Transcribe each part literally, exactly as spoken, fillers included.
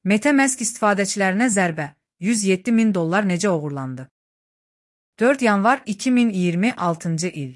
MetaMask istifadəçilərinə zərbə, yüz yeddi min dollar necə oğurlandı? dörd yanvar iki min iyirmi altıncı il.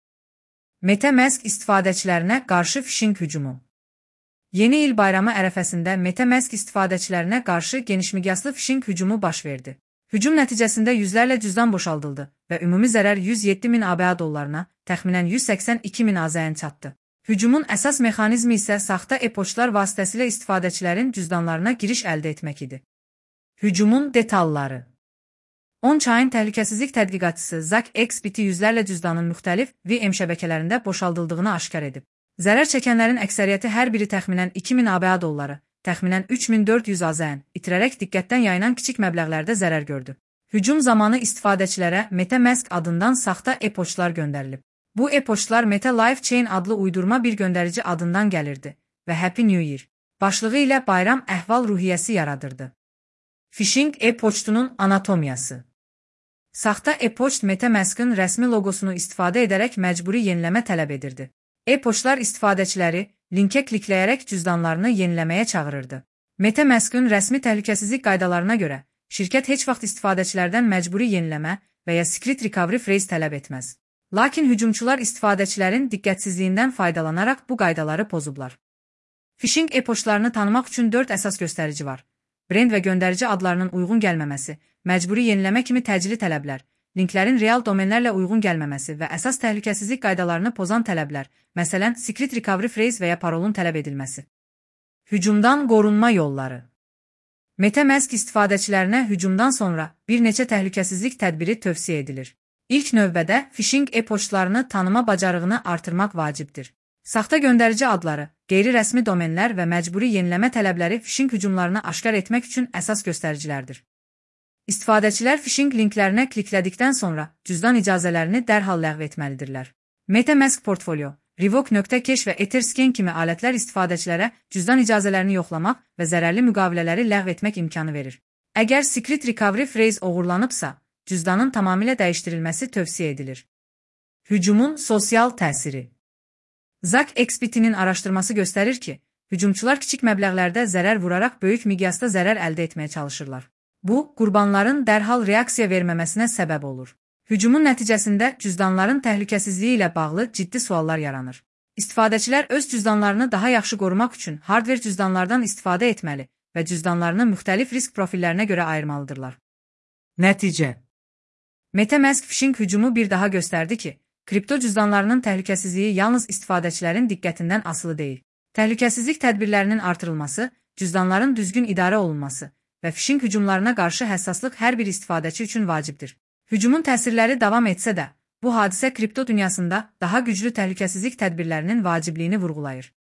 MetaMask istifadəçilərinə qarşı fişinq hücumu. Yeni il bayramı ərəfəsində MetaMask istifadəçilərinə qarşı genişmiqyaslı fişinq hücumu baş verdi. Hücum nəticəsində yüzlərlə cüzdan boşaldıldı və ümumi zərər yüz yeddi min ABŞ dollarına, təxminən yüz səksən iki min AZN çatdı. Hücumun əsas mexanizmi isə saxta e-poçtlar vasitəsilə istifadəçilərin cüzdanlarına giriş əldə etmək idi. Hücumun detalları. on çayın təhlükəsizlik tədqiqatçısı Zak Expiti yüzlərlə cüzdanın müxtəlif V M şəbəkələrində boşaldıldığını aşkar edib. Zərər çəkənlərin əksəriyyəti hər biri təxminən iki min ABŞ dolları, təxminən üç min dörd yüz AZN, itirərək diqqətdən yayınan kiçik məbləğlərdə zərər gördü. Hücum zamanı istifadəçilərə MetaMask adından saxta e-poçtlar göndərilib. Bu e-poçtlar MetaLifeChain adlı uydurma bir göndərici adından gəlirdi və Happy New Year başlığı ilə bayram əhval-ruhiyyəsi yaradırdı. Phishing e-poçtunun anatomiyası. Saxta e-poçt MetaMask'ın rəsmi loqosunu istifadə edərək məcburi yeniləmə tələb edirdi. E-poçtlar istifadəçiləri linkə klikləyərək cüzdanlarını yeniləməyə çağırırdı. MetaMask'ın rəsmi təhlükəsizlik qaydalarına görə, şirkət heç vaxt istifadəçilərdən məcburi yeniləmə və ya secret recovery phrase tələb etməz. Lakin hücumçular istifadəçilərin diqqətsizliyindən faydalanaraq bu qaydaları pozublar. Phishing e-poçtlarını tanımaq üçün dörd əsas göstərici var. Brend və göndərici adlarının uyğun gəlməməsi, məcburi yeniləmə kimi təcili tələblər, linklərin real domenlərlə uyğun gəlməməsi və əsas təhlükəsizlik qaydalarını pozan tələblər, məsələn, secret recovery phrase və ya parolun tələb edilməsi. Hücumdan qorunma yolları. MetaMask istifadəçilərinə hücumdan sonra bir neçə təhlükəsizlik tədbiri tövsiyə edilir. İlk növbədə phishing e-poçtlarını tanıma bacarığını artırmaq vacibdir. Saxta göndərici adları, qeyri-rəsmi domenlər və məcburi yeniləmə tələbləri phishing hücumlarını aşkar etmək üçün əsas göstəricilərdir. İstifadəçilər phishing linklərinə kliklədikdən sonra cüzdan icazələrini dərhal ləğv etməlidirlər. MetaMask Portfolio, Revoke.cash və Etherscan kimi alətlər istifadəçilərə cüzdan icazələrini yoxlamaq və zərərli müqavilələri ləğv etmək imkanı verir. Əgər secret recovery phrase oğurlanıbsa, cüzdanın tamamilə dəyişdirilməsi tövsiyə edilir. Hücumun sosial təsiri. Zak Expiti'nin araşdırması göstərir ki, hücumçular kiçik məbləğlərdə zərər vuraraq böyük miqyasda zərər əldə etməyə çalışırlar. Bu, qurbanların dərhal reaksiya verməməsinə səbəb olur. Hücumun nəticəsində cüzdanların təhlükəsizliyi ilə bağlı ciddi suallar yaranır. İstifadəçilər öz cüzdanlarını daha yaxşı qorumaq üçün hardware cüzdanlardan istifadə etməli və cüzdanlarını müxtəlif risk profillərinə görə ayırmalıdırlar. Nəticə. MetaMask phishing hücumu bir daha göstərdi ki, kripto cüzdanlarının təhlükəsizliyi yalnız istifadəçilərin diqqətindən asılı deyil. Təhlükəsizlik tədbirlərinin artırılması, cüzdanların düzgün idarə olunması və phishing hücumlarına qarşı həssaslıq hər bir istifadəçi üçün vacibdir. Hücumun təsirləri davam etsə də, bu hadisə kripto dünyasında daha güclü təhlükəsizlik tədbirlərinin vacibliyini vurğulayır.